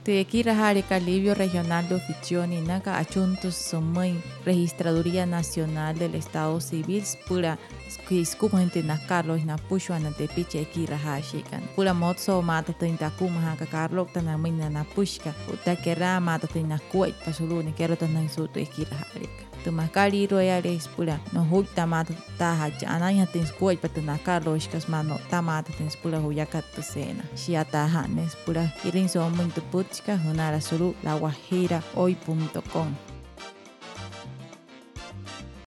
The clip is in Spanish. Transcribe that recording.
Tequila Jarica Alivio Regional de Oficio ni Naga Achuntos Somay Registraduría Nacional del Estado Civil Pura Skiskumante na Carlos na Pushwana de Piche Kira Hashikan. Pura Motso Mata Tinta Kumaha Carlo Tanamina na Pushka Utakera Mata Tina Kuwait Pasuluni Keratan Sutu Kira Harika. Tumakali Royales Pura no Hukta Mata Taha Anaya Tins Kuwait Patana Carlos Kasmano Tamata Tins Pura Huyakat Sena. Shiata Hanes Pura Irin so muito putzka Hunara Suru La Guajira Hoy.com